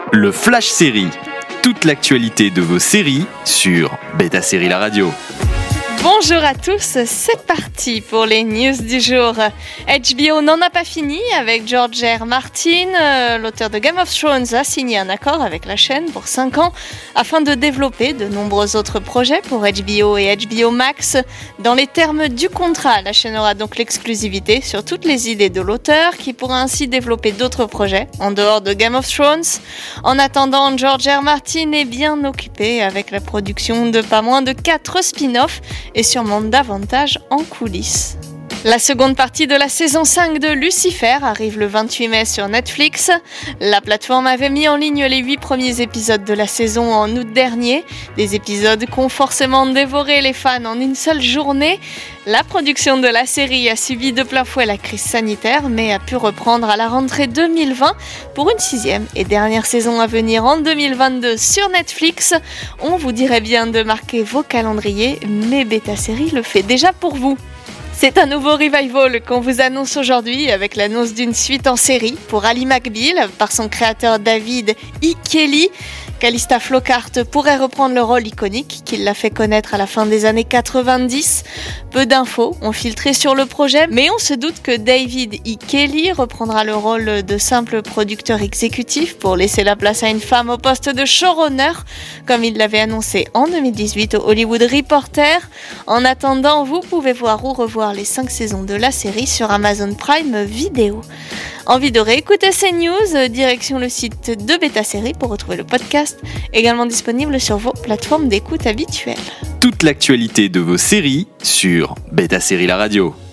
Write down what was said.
Le Flash Série. Toute l'actualité de vos séries sur Beta Série La Radio. Bonjour à tous, c'est parti pour les news du jour. HBO n'en a pas fini avec George R. Martin. L'auteur de Game of Thrones a signé un accord avec la chaîne pour 5 ans afin de développer de nombreux autres projets pour HBO et HBO Max. Dans les termes du contrat, la chaîne aura donc l'exclusivité sur toutes les idées de l'auteur qui pourra ainsi développer d'autres projets en dehors de Game of Thrones. En attendant, George R. Martin est bien occupé avec la production de pas moins de 4 spin-offs et sûrement davantage en coulisses. La seconde partie de la saison 5 de Lucifer arrive le 28 mai sur Netflix. La plateforme avait mis en ligne les 8 premiers épisodes de la saison en août dernier. Des épisodes qui ont forcément dévoré les fans en une seule journée. La production de la série a subi de plein fouet la crise sanitaire, mais a pu reprendre à la rentrée 2020 pour une 6e et dernière saison à venir en 2022 sur Netflix. On vous dirait bien de marquer vos calendriers, mais Beta Série le fait déjà pour vous. C'est un nouveau revival qu'on vous annonce aujourd'hui avec l'annonce d'une suite en série pour Ally McBeal par son créateur David E. Kelley. Calista Flockhart pourrait reprendre le rôle iconique qu'il l'a fait connaître à la fin des années 90. Peu d'infos ont filtré sur le projet, mais on se doute que David E. Kelley reprendra le rôle de simple producteur exécutif pour laisser la place à une femme au poste de showrunner, comme il l'avait annoncé en 2018 au Hollywood Reporter. En attendant, vous pouvez voir ou revoir les 5 saisons de la série sur Amazon Prime Video. Envie de réécouter ces news? Direction le site de Beta Série pour retrouver le podcast, également disponible sur vos plateformes d'écoute habituelles. Toute l'actualité de vos séries sur Beta Série La Radio.